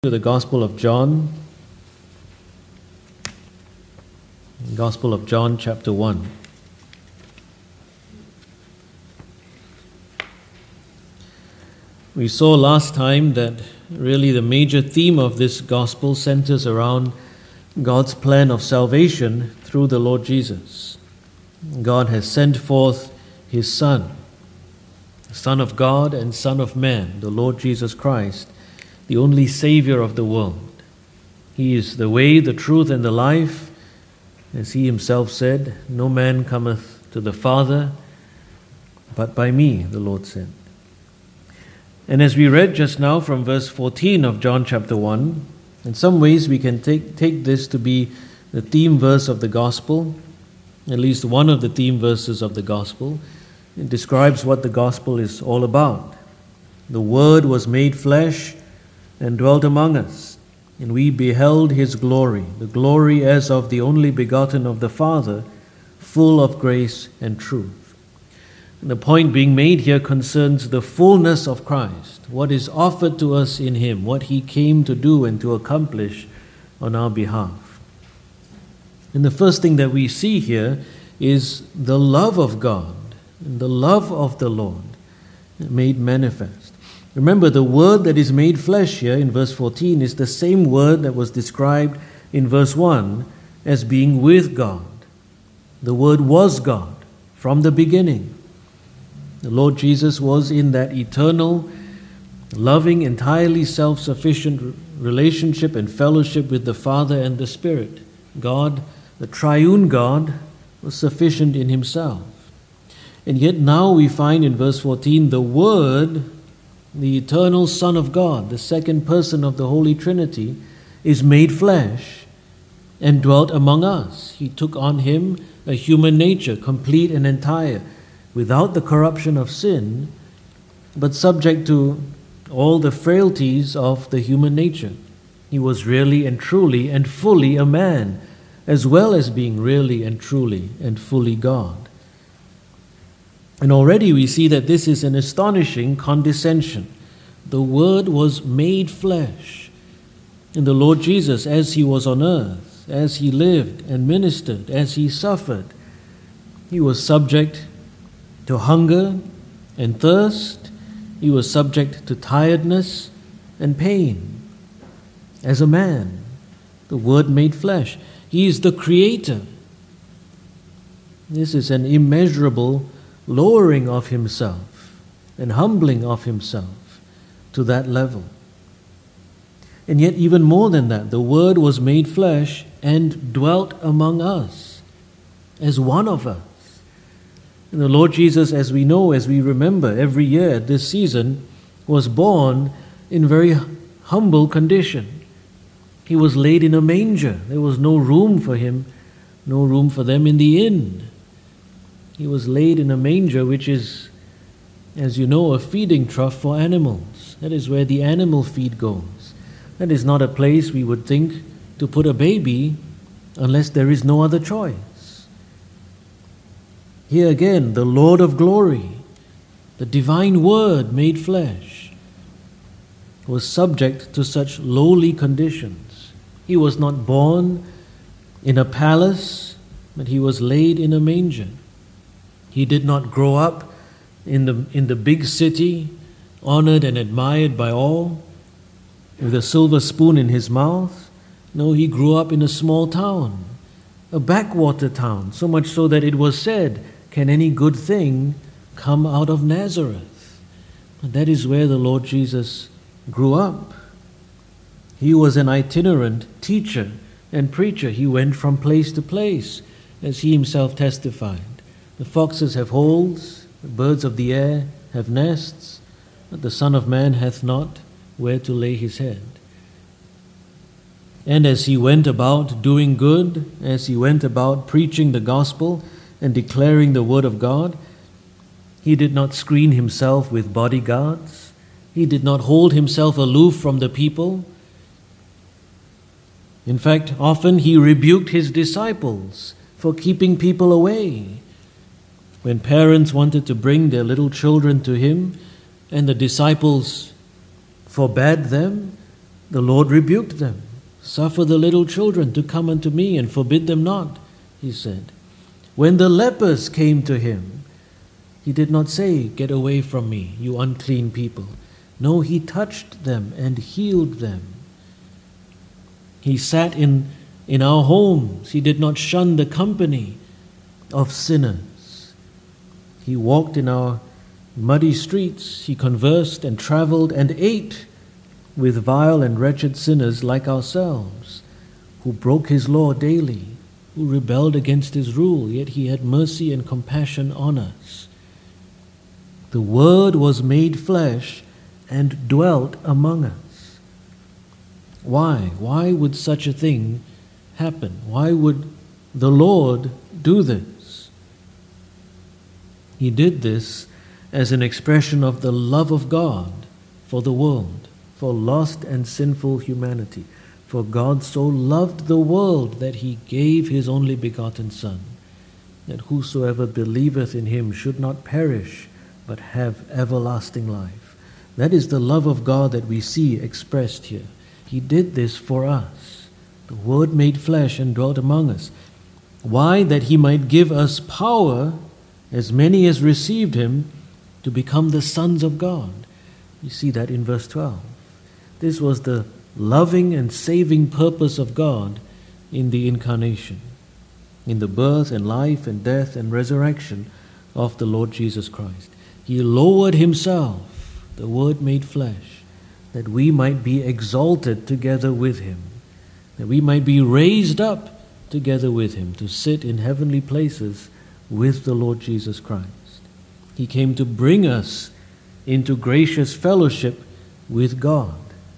To the Gospel of John. Gospel of John, chapter 1. We saw last time that really the major theme of this Gospel centers around God's plan of salvation through the Lord Jesus. God has sent forth His Son, Son of God and Son of Man, the Lord Jesus Christ, the only Savior of the world. He is the way, the truth, and the life. As He Himself said, "No man cometh to the Father but by me," the Lord said. And as we read just now from verse 14 of John chapter 1, in some ways we can take this to be the theme verse of the Gospel, at least one of the theme verses of the Gospel. It describes what the Gospel is all about. The Word was made flesh and dwelt among us, and we beheld His glory, the glory as of the only begotten of the Father, full of grace and truth. And the point being made here concerns the fullness of Christ, what is offered to us in Him, what He came to do and to accomplish on our behalf. And the first thing that we see here is the love of God and the love of the Lord made manifest. Remember, the Word that is made flesh here in verse 14 is the same Word that was described in verse 1 as being with God. The Word was God from the beginning. The Lord Jesus was in that eternal, loving, entirely self-sufficient relationship and fellowship with the Father and the Spirit. God, the triune God, was sufficient in Himself. And yet now we find in verse 14 the Word, the eternal Son of God, the second person of the Holy Trinity, is made flesh and dwelt among us. He took on Him a human nature, complete and entire, without the corruption of sin, but subject to all the frailties of the human nature. He was really and truly and fully a man, as well as being really and truly and fully God. And already we see that this is an astonishing condescension. The Word was made flesh. And the Lord Jesus, as He was on earth, as He lived and ministered, as He suffered, He was subject to hunger and thirst. He was subject to tiredness and pain. As a man, the Word made flesh. He is the Creator. This is an immeasurable lowering of Himself and humbling of Himself to that level. And yet even more than that, the Word was made flesh and dwelt among us as one of us. And the Lord Jesus, as we know, as we remember every year at this season, was born in very humble condition. He was laid in a manger. There was no room for Him, no room for them in the inn. He was laid in a manger, which is, as you know, a feeding trough for animals. That is where the animal feed goes. That is not a place we would think to put a baby unless there is no other choice. Here again, the Lord of glory, the divine Word made flesh, was subject to such lowly conditions. He was not born in a palace, but He was laid in a manger. He did not grow up in the big city, honored and admired by all, with a silver spoon in His mouth. No, He grew up in a small town, a backwater town, so much so that it was said, "Can any good thing come out of Nazareth?" And that is where the Lord Jesus grew up. He was an itinerant teacher and preacher. He went from place to place, as He Himself testified. The foxes have holes, the birds of the air have nests, but the Son of Man hath not where to lay His head. And as He went about doing good, as He went about preaching the gospel and declaring the word of God, He did not screen Himself with bodyguards. He did not hold Himself aloof from the people. In fact, often He rebuked His disciples for keeping people away. When parents wanted to bring their little children to Him and the disciples forbade them, The Lord rebuked them. Suffer the little children to come unto me, and forbid them not, he said. When the lepers came to him, he did not say, get away from me, you unclean people. No, he touched them and healed them. He sat in our homes. He did not shun the company of sinners. He walked in our muddy streets. He conversed and traveled and ate with vile and wretched sinners like ourselves, who broke his law daily, who rebelled against his rule, yet he had mercy and compassion on us. The Word was made flesh and dwelt among us. Why? Why would such a thing happen? Why would the Lord do this? He did this as an expression of the love of God for the world, for lost and sinful humanity. For God so loved the world that he gave his only begotten Son, that whosoever believeth in him should not perish, but have everlasting life. That is the love of God that we see expressed here. He did this for us. The Word made flesh and dwelt among us. Why? That he might give us power, as many as received him, to become the sons of God. You see that in verse 12. This was the loving and saving purpose of God in the incarnation, in the birth and life and death and resurrection of the Lord Jesus Christ. He lowered himself, the Word made flesh, that we might be exalted together with him, that we might be raised up together with him to sit in heavenly places with the Lord Jesus Christ. He came to bring us into gracious fellowship with God.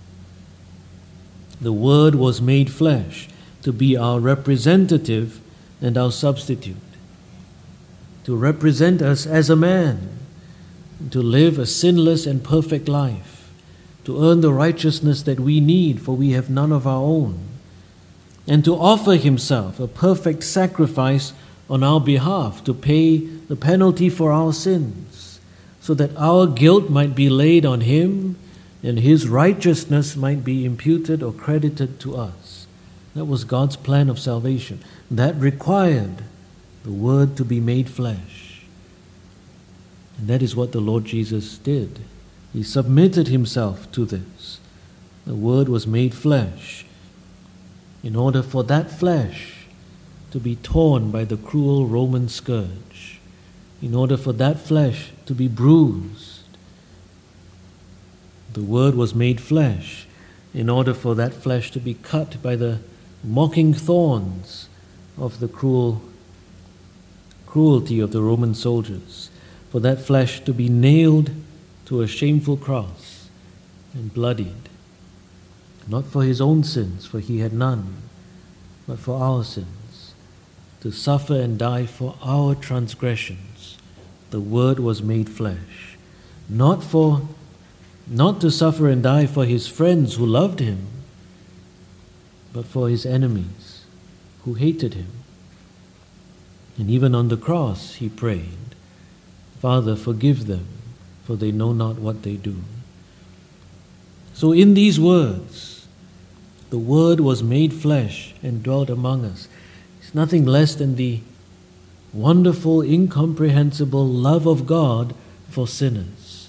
The Word was made flesh to be our representative and our substitute, to represent us as a man, to live a sinless and perfect life, to earn the righteousness that we need, for we have none of our own, and to offer himself a perfect sacrifice on our behalf to pay the penalty for our sins, so that our guilt might be laid on him and his righteousness might be imputed or credited to us. That was God's plan of salvation. That required the Word to be made flesh. And that is what the Lord Jesus did. He submitted himself to this. The Word was made flesh in order for that flesh to be torn by the cruel Roman scourge, in order for that flesh to be bruised. The Word was made flesh in order for that flesh to be cut by the mocking thorns of the cruelty of the Roman soldiers, for that flesh to be nailed to a shameful cross and bloodied, not for his own sins, for he had none, but for our sins, to suffer and die for our transgressions. The Word was made flesh, not to suffer and die for his friends who loved him, but for his enemies who hated him. And even on the cross he prayed, Father, forgive them, for they know not what they do. So in these words, the Word was made flesh and dwelt among us. It's nothing less than the wonderful, incomprehensible love of God for sinners.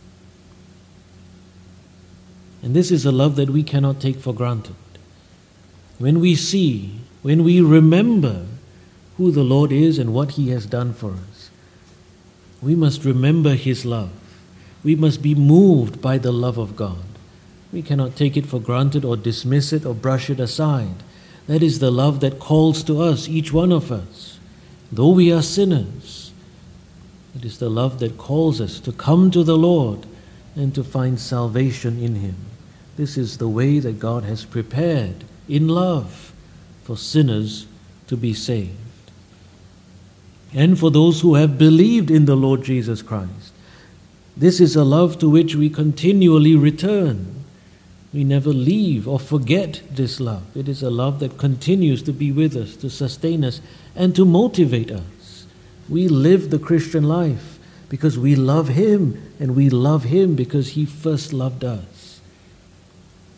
And this is a love that we cannot take for granted. When we see, when we remember who the Lord is and what He has done for us, we must remember His love. We must be moved by the love of God. We cannot take it for granted or dismiss it or brush it aside. That is the love that calls to us, each one of us. Though we are sinners, it is the love that calls us to come to the Lord and to find salvation in Him. This is the way that God has prepared in love for sinners to be saved. And for those who have believed in the Lord Jesus Christ, this is a love to which we continually return. We never leave or forget this love. It is a love that continues to be with us, to sustain us, and to motivate us. We live the Christian life because we love Him, and we love Him because He first loved us.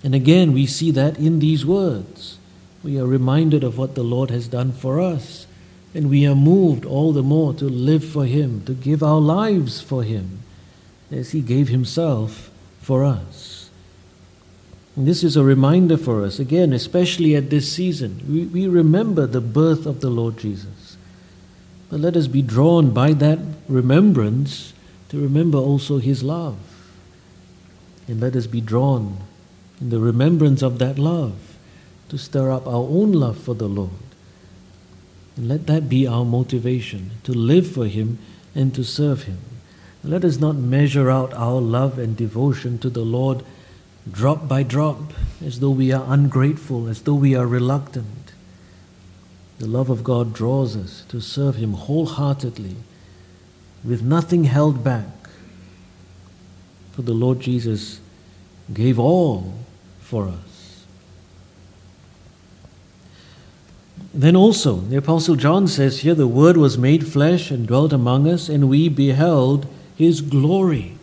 And again, we see that in these words. We are reminded of what the Lord has done for us, and we are moved all the more to live for Him, to give our lives for Him, as He gave Himself for us. And this is a reminder for us, again, especially at this season. We remember the birth of the Lord Jesus. But let us be drawn by that remembrance to remember also His love. And let us be drawn in the remembrance of that love to stir up our own love for the Lord. And let that be our motivation, to live for Him and to serve Him. Let us not measure out our love and devotion to the Lord drop by drop, as though we are ungrateful, as though we are reluctant. The love of God draws us to serve Him wholeheartedly, with nothing held back. For the Lord Jesus gave all for us. Then also, the Apostle John says here, the Word was made flesh and dwelt among us, and we beheld His glory.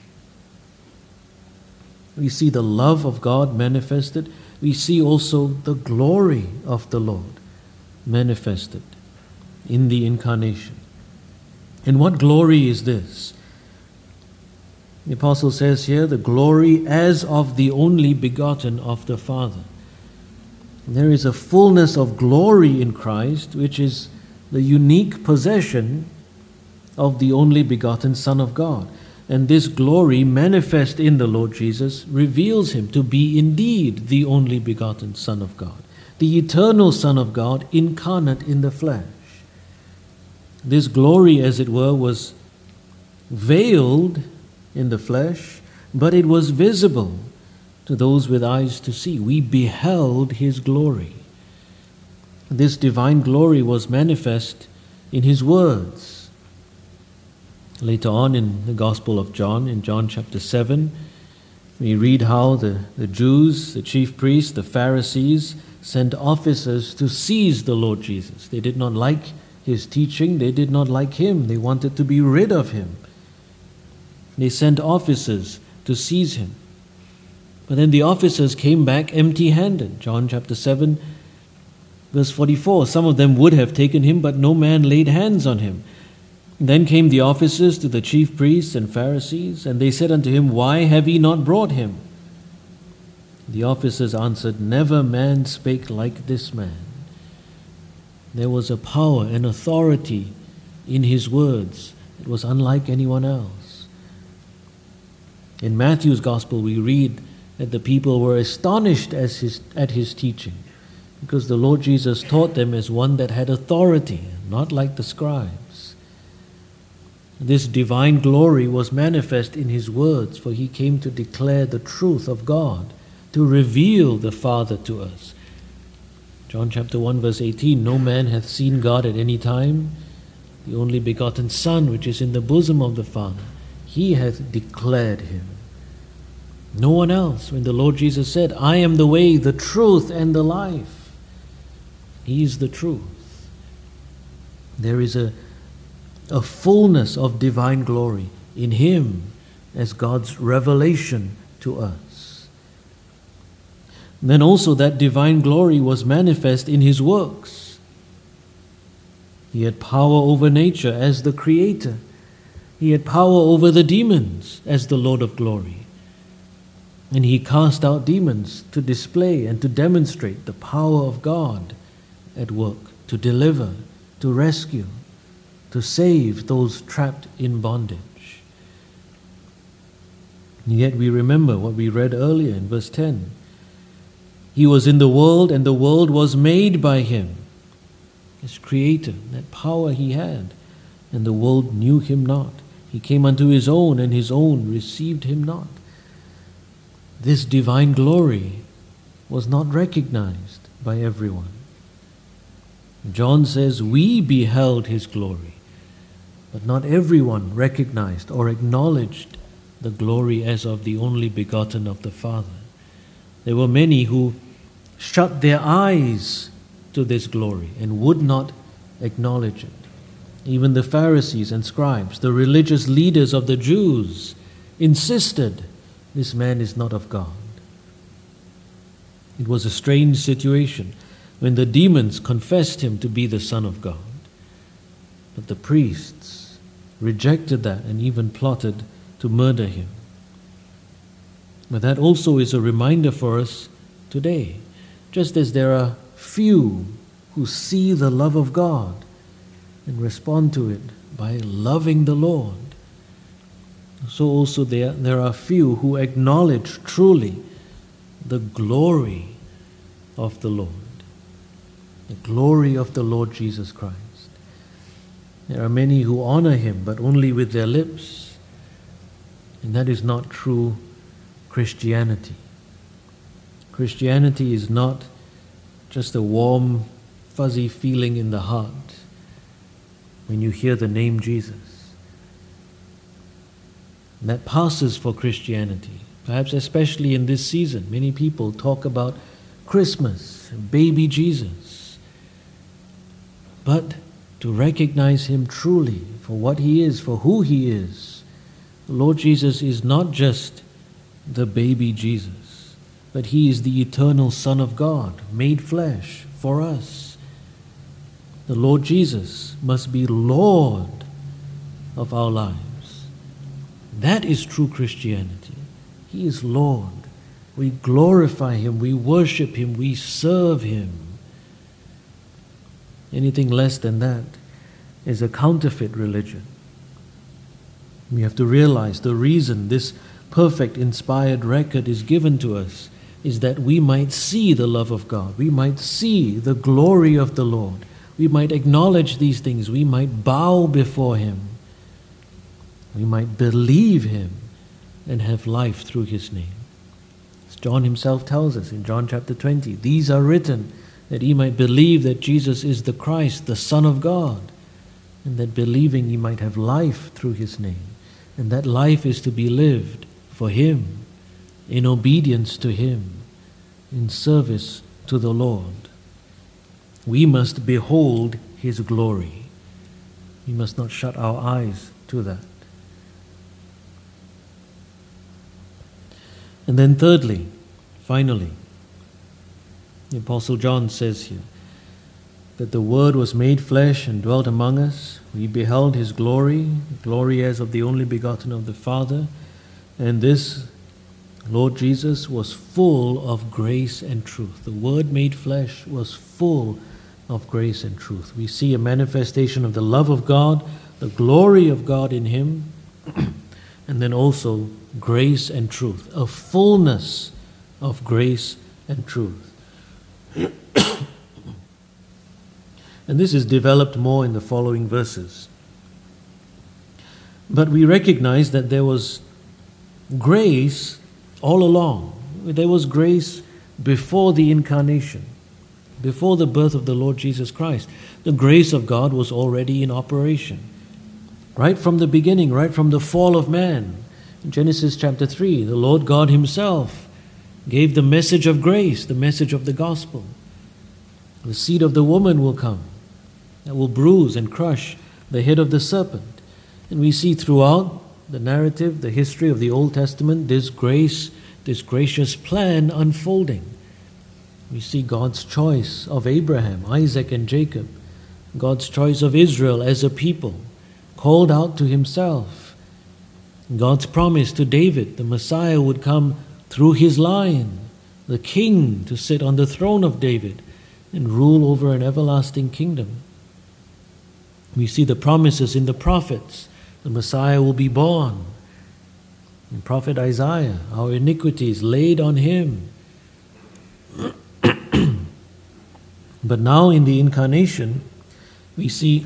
We see the love of God manifested. We see also the glory of the Lord manifested in the incarnation. And what glory is this? The Apostle says here, the glory as of the only begotten of the Father. There is a fullness of glory in Christ, which is the unique possession of the only begotten Son of God. And this glory manifest in the Lord Jesus reveals Him to be indeed the only begotten Son of God, the eternal Son of God incarnate in the flesh. This glory, as it were, was veiled in the flesh, but it was visible to those with eyes to see. We beheld His glory. This divine glory was manifest in His words. Later on in the Gospel of John, in John chapter 7, we read how the Jews, the chief priests, the Pharisees, sent officers to seize the Lord Jesus. They did not like His teaching. They did not like Him. They wanted to be rid of Him. They sent officers to seize Him. But then the officers came back empty-handed. John chapter 7, verse 44. Some of them would have taken Him, but no man laid hands on Him. Then came the officers to the chief priests and Pharisees, and they said unto Him, Why have ye not brought Him? The officers answered, Never man spake like this man. There was a power and authority in His words. It was unlike anyone else. In Matthew's Gospel, we read that the people were astonished at His teaching, because the Lord Jesus taught them as one that had authority, not like the scribes. This divine glory was manifest in His words, for He came to declare the truth of God, to reveal the Father to us. John chapter 1 verse 18, No man hath seen God at any time. The only begotten Son, which is in the bosom of the Father, He hath declared Him. No one else. When the Lord Jesus said, I am the way, the truth, and the life, He is the truth. There is a fullness of divine glory in Him as God's revelation to us. Then also that divine glory was manifest in His works. He had power over nature as the Creator. He had power over the demons as the Lord of glory. And He cast out demons to display and to demonstrate the power of God at work, to deliver, to rescue, to save those trapped in bondage. And yet we remember what we read earlier in verse 10. He was in the world, and the world was made by Him. His Creator, that power He had, and the world knew Him not. He came unto His own, and His own received Him not. This divine glory was not recognized by everyone. John says, we beheld His glory. But not everyone recognized or acknowledged the glory as of the only begotten of the Father. There were many who shut their eyes to this glory and would not acknowledge it. Even the Pharisees and scribes, the religious leaders of the Jews, insisted this man is not of God. It was a strange situation when the demons confessed him to be the Son of God. But the priests rejected that and even plotted to murder him. But that also is a reminder for us today. Just as there are few who see the love of God and respond to it by loving the Lord, so also there are few who acknowledge truly the glory of the Lord, the glory of the Lord Jesus Christ. There are many who honor him, but only with their lips, and that is not true Christianity. Christianity is not just a warm, fuzzy feeling in the heart when you hear the name Jesus. And that passes for Christianity. Perhaps especially in this season, many people talk about Christmas, baby Jesus. But to recognize him truly for what he is, for who he is, the Lord Jesus is not just the baby Jesus, but he is the eternal Son of God, made flesh for us. The Lord Jesus must be Lord of our lives. That is true Christianity. He is Lord. We glorify him, we worship him, we serve him. Anything less than that is a counterfeit religion. We have to realize the reason this perfect inspired record is given to us is that we might see the love of God, we might see the glory of the Lord, we might acknowledge these things, we might bow before him, we might believe him and have life through his name. As John himself tells us in John chapter 20, these are written that ye might believe that Jesus is the Christ, the Son of God, and that believing ye might have life through his name. And that life is to be lived for him, in obedience to him, in service to the Lord. We must behold his glory. We must not shut our eyes to that. And then thirdly, finally, the Apostle John says here that the Word was made flesh and dwelt among us. We beheld his glory, glory as of the only begotten of the Father. And this Lord Jesus was full of grace and truth. The Word made flesh was full of grace and truth. We see a manifestation of the love of God, the glory of God in him, and then also grace and truth, a fullness of grace and truth. And this is developed more in the following verses. But we recognize that there was grace all along. There was grace before the incarnation, before the birth of the Lord Jesus Christ. The grace of God was already in operation. Right from the beginning, right from the fall of man. In Genesis chapter 3, the Lord God himself gave the message of grace, the message of the gospel. The seed of the woman will come that will bruise and crush the head of the serpent. And we see throughout the narrative, the history of the Old Testament, this grace, this gracious plan unfolding. We see God's choice of Abraham, Isaac, and Jacob, God's choice of Israel as a people, called out to himself. God's promise to David, the Messiah would come through his line, the king to sit on the throne of David and rule over an everlasting kingdom. We see the promises in the prophets. The Messiah will be born. In Prophet Isaiah, our iniquities laid on him. But now in the incarnation, we see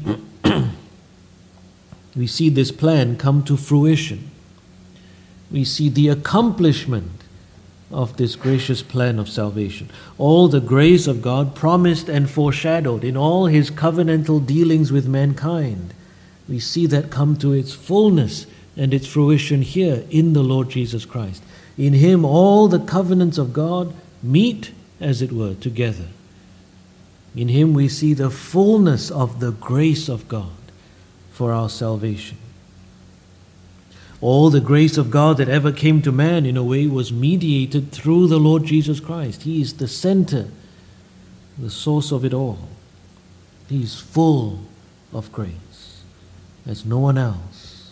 this plan come to fruition. We see the accomplishment of this gracious plan of salvation. All the grace of God promised and foreshadowed in all his covenantal dealings with mankind. We see that come to its fullness and its fruition here in the Lord Jesus Christ. In him all the covenants of God meet, as it were, together. In him we see the fullness of the grace of God for our salvation. All the grace of God that ever came to man, in a way, was mediated through the Lord Jesus Christ. He is the center, the source of it all. He is full of grace, as no one else.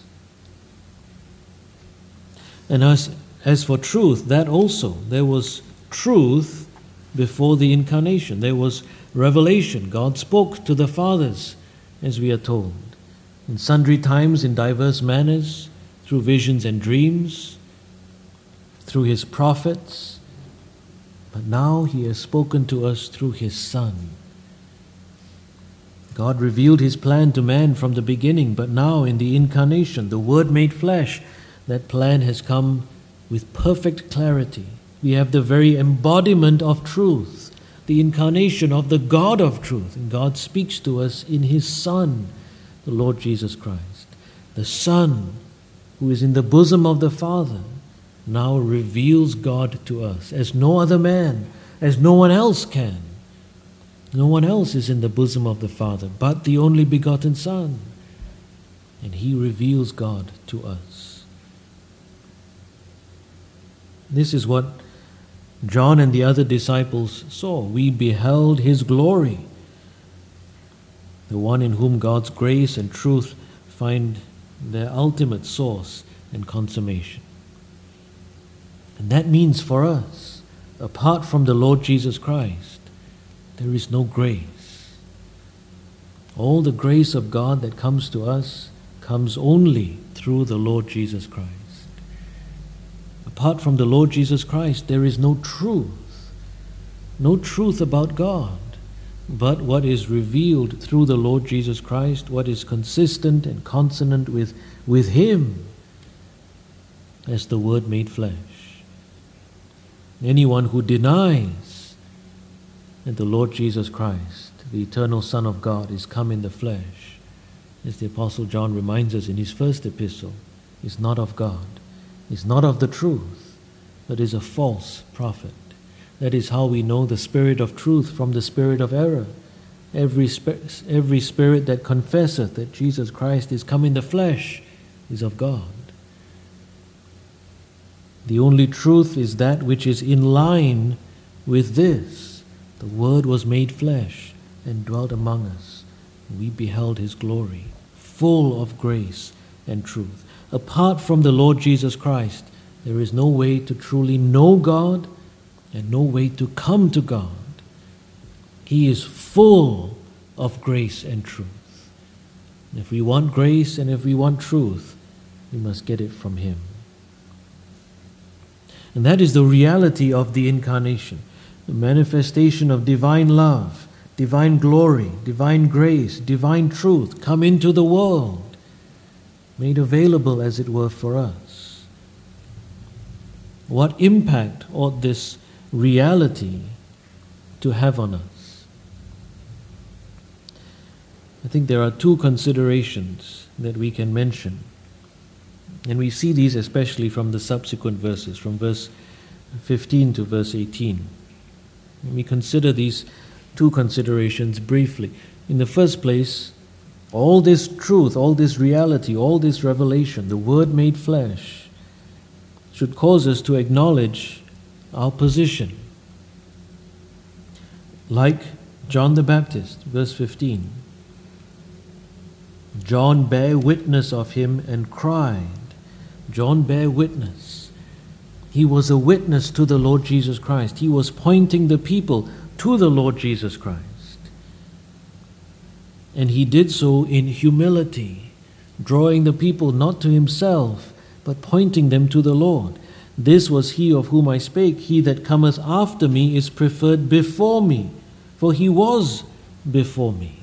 And as for truth, that also, there was truth before the incarnation. There was revelation. God spoke to the fathers, as we are told, in sundry times, in diverse manners, through visions and dreams, through his prophets. But now he has spoken to us through his Son. God revealed his plan to man from the beginning, but now in the incarnation, the Word made flesh, that plan has come with perfect clarity. We have the very embodiment of truth, the incarnation of the God of truth. And God speaks to us in his Son, the Lord Jesus Christ. The Son, who is in the bosom of the Father, now reveals God to us as no other man, as no one else can. No one else is in the bosom of the Father but the only begotten Son. And he reveals God to us. This is what John and the other disciples saw. We beheld his glory, the one in whom God's grace and truth find their ultimate source and consummation. And that means for us, apart from the Lord Jesus Christ, there is no grace. All the grace of God that comes to us comes only through the Lord Jesus Christ. Apart from the Lord Jesus Christ, there is no truth about God, but what is revealed through the Lord Jesus Christ, what is consistent and consonant with him as the Word made flesh. Anyone who denies that the Lord Jesus Christ, the eternal Son of God, is come in the flesh, as the Apostle John reminds us in his first epistle, is not of God, is not of the truth, but is a false prophet. That is how we know the spirit of truth from the spirit of error. Every spirit that confesseth that Jesus Christ is come in the flesh is of God. The only truth is that which is in line with this. The Word was made flesh and dwelt among us. We beheld his glory, full of grace and truth. Apart from the Lord Jesus Christ, there is no way to truly know God and no way to come to God. He is full of grace and truth. And if we want grace and if we want truth, we must get it from him. And that is the reality of the incarnation, the manifestation of divine love, divine glory, divine grace, divine truth come into the world, made available, as it were, for us. What impact ought this reality to have on us? I think there are two considerations that we can mention. And we see these especially from the subsequent verses, from verse 15 to verse 18. And we consider these two considerations briefly. In the first place, all this truth, all this reality, all this revelation, the Word made flesh, should cause us to acknowledge our position. Like John the Baptist, verse 15. John bare witness of him and cried. John bare witness. He was a witness to the Lord Jesus Christ. He was pointing the people to the Lord Jesus Christ. And he did so in humility, drawing the people not to himself, but pointing them to the Lord. This was he of whom I spake. He that cometh after me is preferred before me, for he was before me.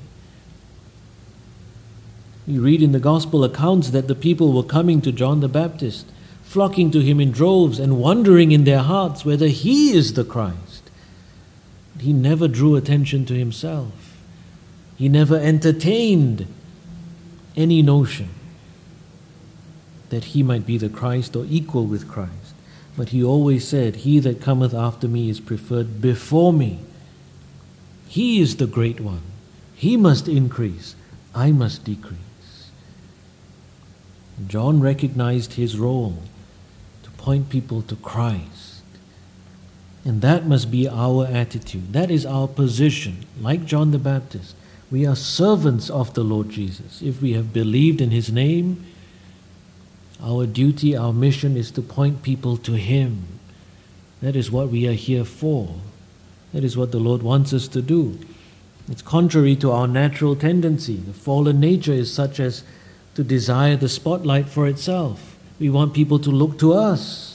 We read in the gospel accounts that the people were coming to John the Baptist, flocking to him in droves and wondering in their hearts whether he is the Christ. He never drew attention to himself. He never entertained any notion that he might be the Christ or equal with Christ. But he always said, he that cometh after me is preferred before me. He is the great one. He must increase. I must decrease. John recognized his role to point people to Christ. And that must be our attitude. That is our position. Like John the Baptist, we are servants of the Lord Jesus. If we have believed in His name, our duty, our mission is to point people to Him. That is what we are here for. That is what the Lord wants us to do. It's contrary to our natural tendency. The fallen nature is such as to desire the spotlight for itself. We want people to look to us.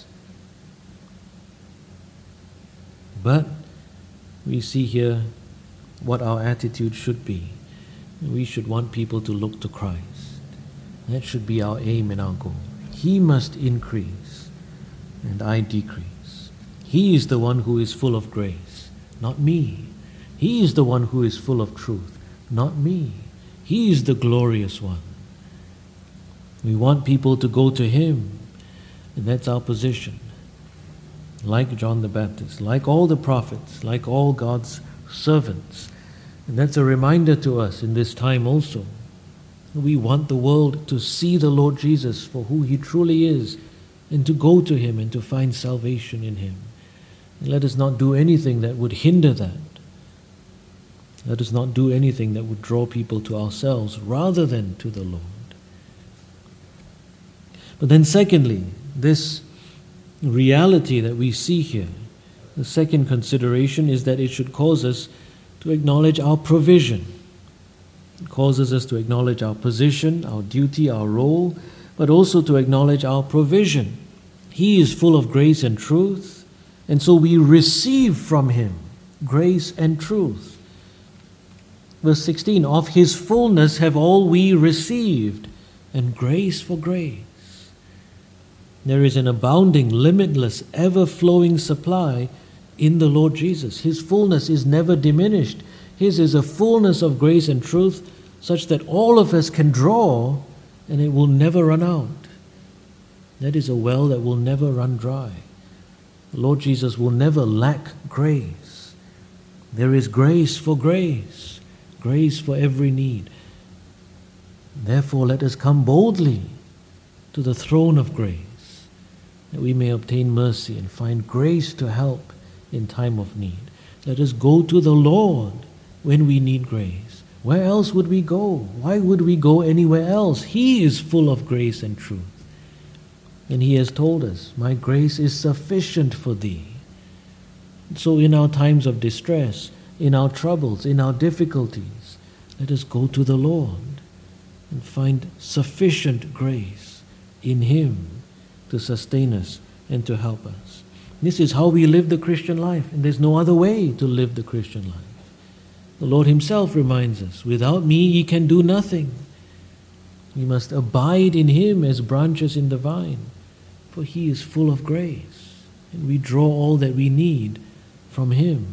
But we see here what our attitude should be. We should want people to look to Christ. That should be our aim and our goal. He must increase and I decrease. He is the one who is full of grace, not me. He is the one who is full of truth, not me. He is the glorious one. We want people to go to Him, and that's our position. Like John the Baptist, like all the prophets, like all God's servants. And that's a reminder to us in this time also. We want the world to see the Lord Jesus for who He truly is, and to go to Him and to find salvation in Him. And let us not do anything that would hinder that. Let us not do anything that would draw people to ourselves rather than to the Lord. But then secondly, this reality that we see here, the second consideration is that it should cause us to acknowledge our provision. It causes us to acknowledge our position, our duty, our role, but also to acknowledge our provision. He is full of grace and truth, and so we receive from Him grace and truth. Verse 16, of His fullness have all we received, and grace for grace. There is an abounding, limitless, ever-flowing supply in the Lord Jesus. His fullness is never diminished. His is a fullness of grace and truth such that all of us can draw and it will never run out. That is a well that will never run dry. The Lord Jesus will never lack grace. There is grace for grace, grace for every need. Therefore, let us come boldly to the throne of grace, that we may obtain mercy and find grace to help in time of need. Let us go to the Lord when we need grace. Where else would we go? Why would we go anywhere else? He is full of grace and truth. And He has told us, my grace is sufficient for thee. So in our times of distress, in our troubles, in our difficulties, let us go to the Lord and find sufficient grace in Him to sustain us and to help us. This is how we live the Christian life, and there's no other way to live the Christian life. The Lord Himself reminds us, without me ye can do nothing. We must abide in Him as branches in the vine, for He is full of grace, and we draw all that we need from Him.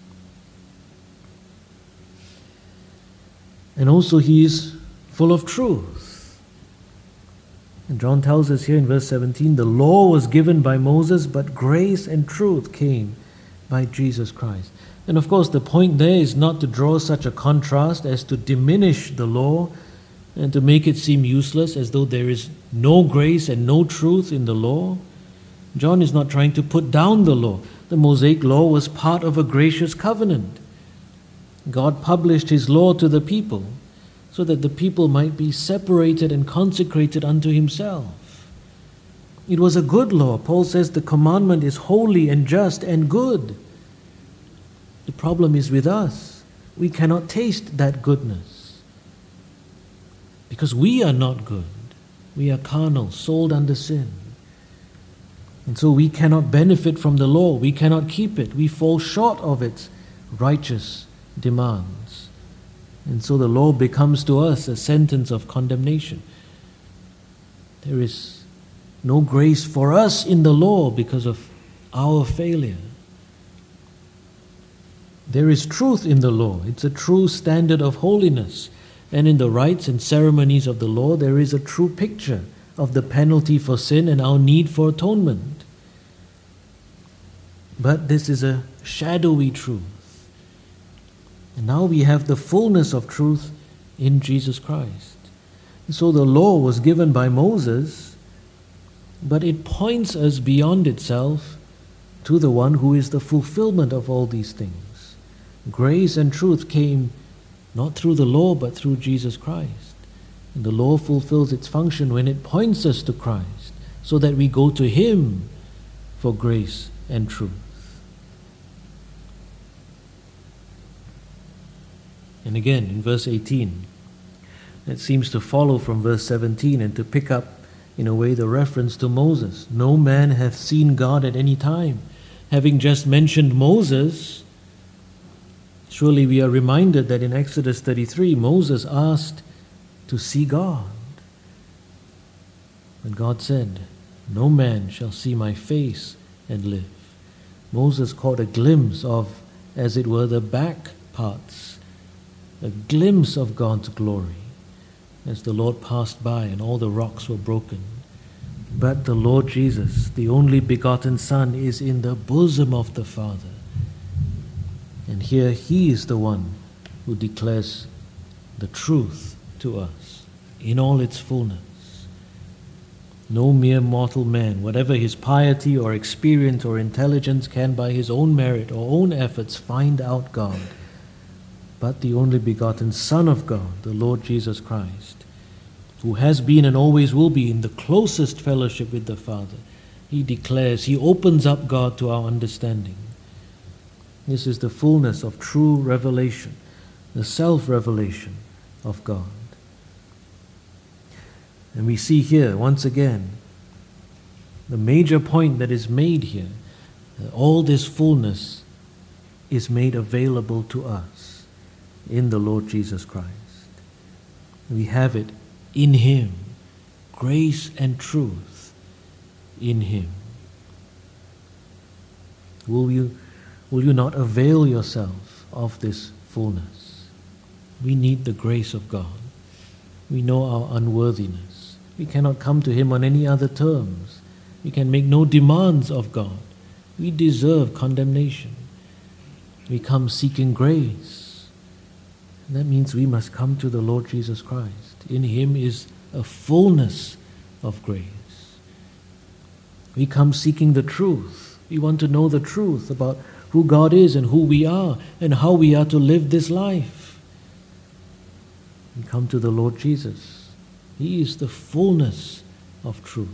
And also He is full of truth. And John tells us here in verse 17, the law was given by Moses, but grace and truth came by Jesus Christ. And of course, the point there is not to draw such a contrast as to diminish the law and to make it seem useless, as though there is no grace and no truth in the law. John is not trying to put down the law. The Mosaic law was part of a gracious covenant. God published His law to the people so that the people might be separated and consecrated unto Himself. It was a good law. Paul says the commandment is holy and just and good. The problem is with us. We cannot taste that goodness because we are not good. We are carnal, sold under sin. And so we cannot benefit from the law. We cannot keep it. We fall short of its righteous demands. And so the law becomes to us a sentence of condemnation. There is no grace for us in the law because of our failure. There is truth in the law. It's a true standard of holiness. And in the rites and ceremonies of the law, there is a true picture of the penalty for sin and our need for atonement. But this is a shadowy truth. And now we have the fullness of truth in Jesus Christ. So the law was given by Moses, but it points us beyond itself to the one who is the fulfillment of all these things. Grace and truth came not through the law, but through Jesus Christ. And the law fulfills its function when it points us to Christ, so that we go to Him for grace and truth. And again, in verse 18, it seems to follow from verse 17 and to pick up, in a way, the reference to Moses. No man hath seen God at any time. Having just mentioned Moses, surely we are reminded that in Exodus 33, Moses asked to see God. And God said, no man shall see my face and live. Moses caught a glimpse of, as it were, the back parts, a glimpse of God's glory as the Lord passed by and all the rocks were broken. But the Lord Jesus, the only begotten Son, is in the bosom of the Father. And here He is the one who declares the truth to us in all its fullness. No mere mortal man, whatever his piety or experience or intelligence, can by his own merit or own efforts find out God, but the only begotten Son of God, the Lord Jesus Christ, who has been and always will be in the closest fellowship with the Father. He declares, He opens up God to our understanding. This is the fullness of true revelation, the self-revelation of God. And we see here, once again, the major point that is made here, that all this fullness is made available to us in the Lord Jesus Christ. We have it in Him, grace and truth in Him. Will you not avail yourself of this fullness? We need the grace of God. We know our unworthiness. We cannot come to Him on any other terms. We can make no demands of God. We deserve condemnation. We come seeking grace. And that means we must come to the Lord Jesus Christ. In Him is a fullness of grace. We come seeking the truth. We want to know the truth about who God is and who we are and how we are to live this life. We come to the Lord Jesus. He is the fullness of truth.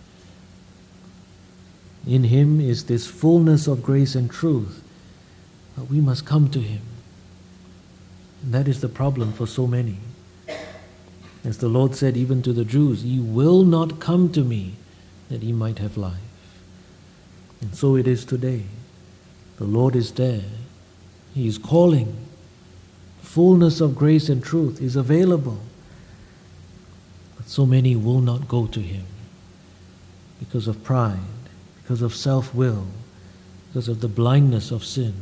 In Him is this fullness of grace and truth, but we must come to Him. And that is the problem for so many. As the Lord said even to the Jews, Ye will not come to me that ye might have life. And so it is today. The Lord is there. He is calling. Fullness of grace and truth is available. But so many will not go to Him because of pride, because of self-will, because of the blindness of sin.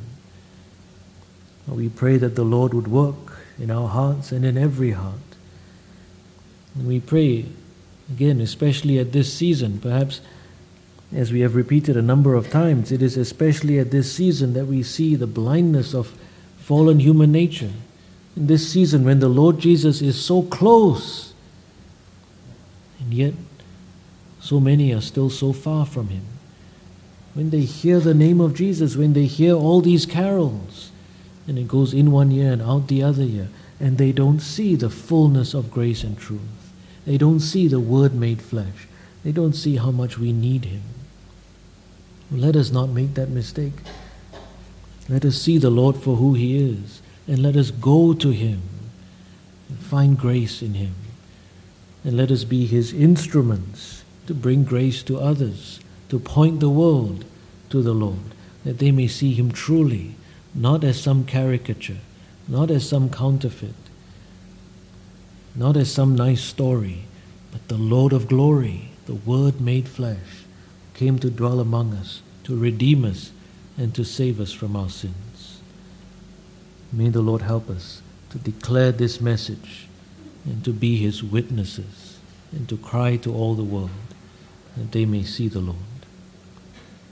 We pray that the Lord would work in our hearts and in every heart. And we pray, again, especially at this season, perhaps as we have repeated a number of times, it is especially at this season that we see the blindness of fallen human nature. In this season when the Lord Jesus is so close, and yet so many are still so far from Him. When they hear the name of Jesus, when they hear all these carols, and it goes in one ear and out the other ear, and they don't see the fullness of grace and truth. They don't see the Word made flesh. They don't see how much we need Him. Let us not make that mistake. Let us see the Lord for who He is, and let us go to Him and find grace in Him. And let us be His instruments to bring grace to others, to point the world to the Lord, that they may see Him truly, not as some caricature, not as some counterfeit, not as some nice story, but the Lord of glory, the Word made flesh, came to dwell among us, to redeem us, and to save us from our sins. May the Lord help us to declare this message and to be His witnesses and to cry to all the world that they may see the Lord.